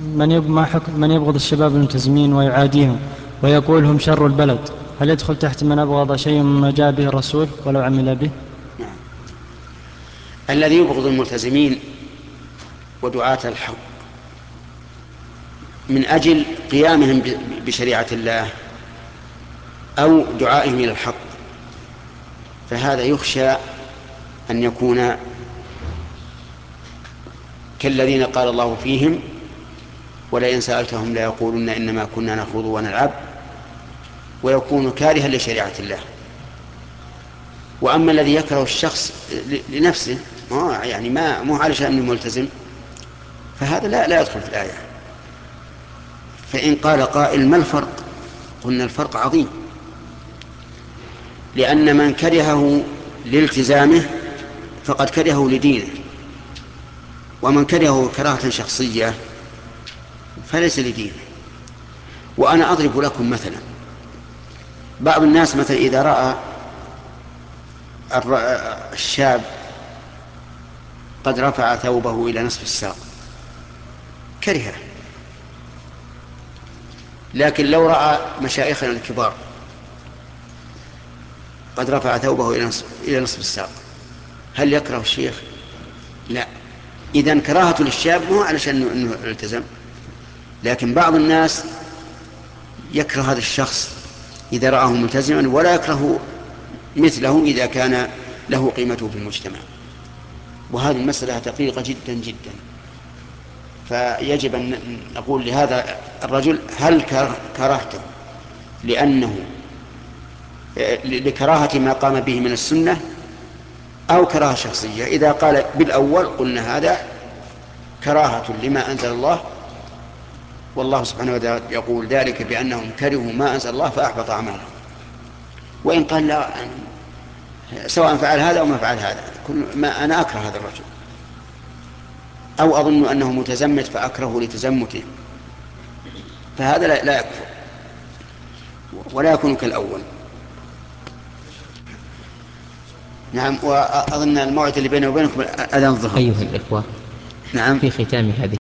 من يبغض الشباب الملتزمين ويعاديهم ويقول هم شر البلد، هل يدخل تحت من أبغض شيء مما جاء به الرسول ولو عمل به؟ نعم. الذي يبغض الملتزمين ودعاة الحق من أجل قيامهم بشريعة الله أو دعائهم إلى الحق، فهذا يخشى أن يكون كالذين قال الله فيهم ولئن سألتهم ليقولن إنما كنا نخوض ونلعب، ويكون كارها لشريعة الله. وأما الذي يكره الشخص لنفسه يعني ما مو على شأن الملتزم، فهذا لا يدخل في الآية. فإن قال قائل ما الفرق؟ قلنا الفرق عظيم، لأن من كرهه لالتزامه فقد كرهه لدينه، ومن كرهه كراهة شخصية فليس لدينه. وأنا أضرب لكم مثلا، بعض الناس مثلا إذا رأى الشاب قد رفع ثوبه إلى نصف الساق كرهه، لكن لو رأى مشايخنا الكبار قد رفع ثوبه إلى نصف الساق هل يكره الشيخ؟ لا. إذن كراهة للشاب مو علشان أنه التزم، لكن بعض الناس يكره هذا الشخص إذا رآه ملتزما، ولا يكره مثله إذا كان له قيمته في المجتمع. وهذه المسألة دقيقة جدا جدا، فيجب أن نقول لهذا الرجل هل كرهته لكراهة ما قام به من السنة أو كراهة شخصية؟ إذا قال بالأول قلنا هذا كراهة لما أنزل الله، والله سبحانه وتعالى يقول ذلك بأنهم كرهوا ما أنزل الله فأحبط أعمالهم. وإن قال لا، سواء فعل هذا أو ما فعل هذا، ما أنا أكره هذا الرجل، أو أظن أنه متزمت فأكره لتزمته، فهذا لا يكفر ولا يكون كالأول. نعم. وأظن الموعد اللي بيني وبينكم أذان الظهر. أيها الإخوة، نعم. في ختام هذه